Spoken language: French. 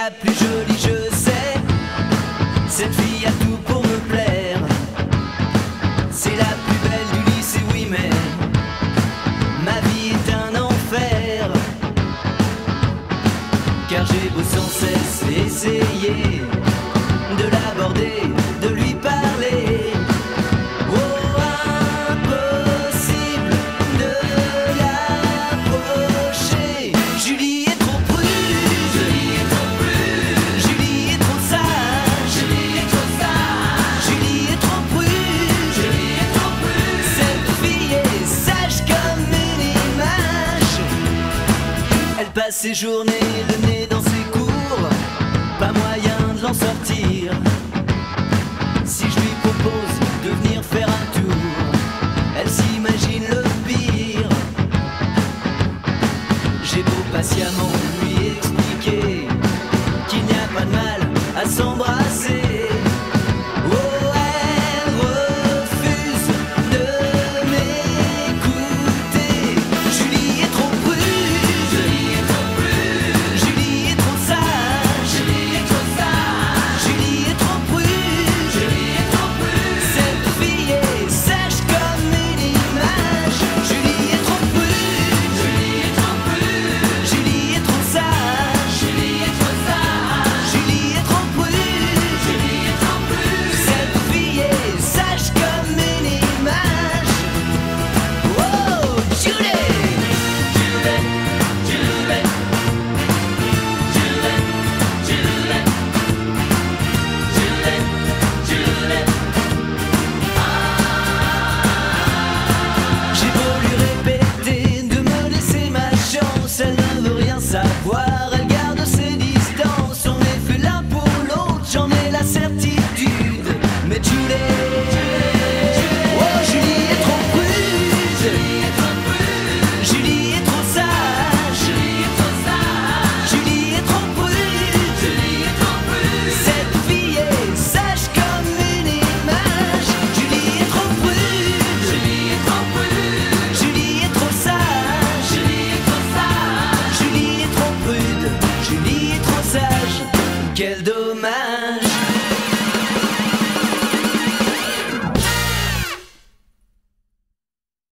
la plus jolie, je sais. Cette fille a tout pour me plaire. C'est la plus belle du lycée, oui, mais ma vie est un enfer. Car j'ai beau sans cesse essayer de l'aborder, de lui parler. Oh, impossible de l'approcher. Julie est trop prude, Julie est trop prude, Julie est trop sage, Julie est trop sage, Julie est trop prude, Julie est trop prude. Cette fille est sage comme une image. Elle passe ses journées le nez dans